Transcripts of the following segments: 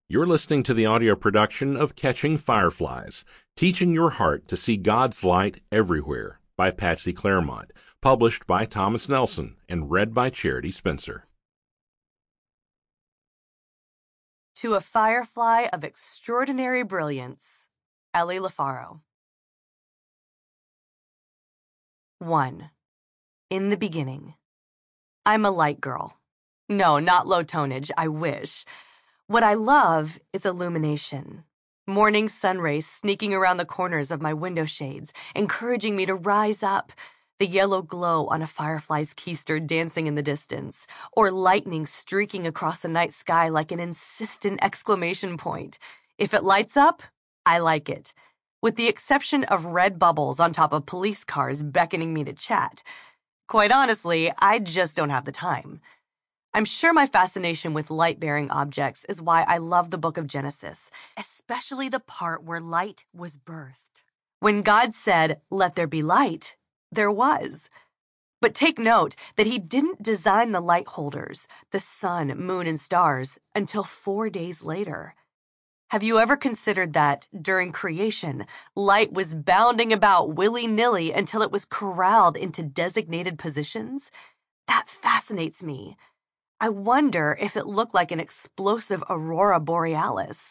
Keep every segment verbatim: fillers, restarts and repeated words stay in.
You're listening to the audio production of Catching Fireflies, Teaching Your Heart to See God's Light Everywhere by Patsy Claremont, published by Thomas Nelson and read by Charity Spencer. To a Firefly of Extraordinary Brilliance, Ellie LaFaro. one. In the beginning. I'm a light girl. No, not low tonnage, I wish. What I love is illumination. Morning sun rays sneaking around the corners of my window shades, encouraging me to rise up. The yellow glow on a firefly's keister dancing in the distance, or lightning streaking across the night sky like an insistent exclamation point. If it lights up, I like it. With the exception of red bubbles on top of police cars beckoning me to chat. Quite honestly, I just don't have the time. I'm sure my fascination with light-bearing objects is why I love the book of Genesis, especially the part where light was birthed. When God said, "Let there be light," there was. But take note that he didn't design the light holders, the sun, moon, and stars, until four days later. Have you ever considered that, during creation, light was bounding about willy-nilly until it was corralled into designated positions? That fascinates me. I wonder if it looked like an explosive aurora borealis.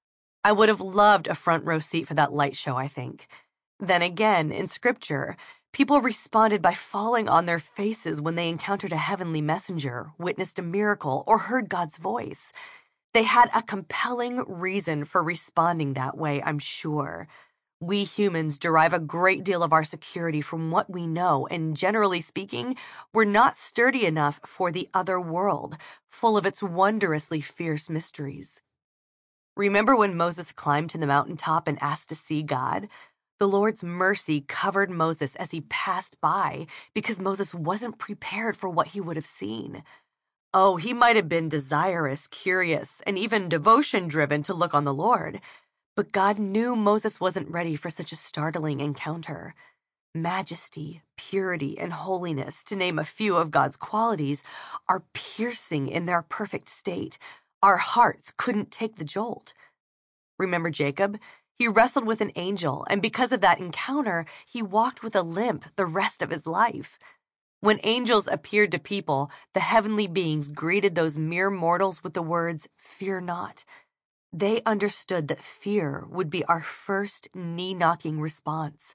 I would have loved a front row seat for that light show, I think. Then again, in Scripture, people responded by falling on their faces when they encountered a heavenly messenger, witnessed a miracle, or heard God's voice. They had a compelling reason for responding that way, I'm sure. We humans derive a great deal of our security from what we know, and generally speaking, we're not sturdy enough for the other world, full of its wondrously fierce mysteries. Remember when Moses climbed to the mountaintop and asked to see God? The Lord's mercy covered Moses as he passed by because Moses wasn't prepared for what he would have seen. Oh, he might have been desirous, curious, and even devotion-driven to look on the Lord. But God knew Moses wasn't ready for such a startling encounter. Majesty, purity, and holiness, to name a few of God's qualities, are piercing in their perfect state. Our hearts couldn't take the jolt. Remember Jacob? He wrestled with an angel, and because of that encounter, he walked with a limp the rest of his life. When angels appeared to people, the heavenly beings greeted those mere mortals with the words, "Fear not." They understood that fear would be our first knee-knocking response.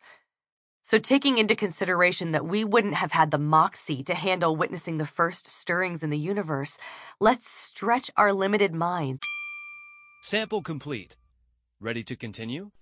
So taking into consideration that we wouldn't have had the moxie to handle witnessing the first stirrings in the universe, let's stretch our limited minds. Sample complete. Ready to continue?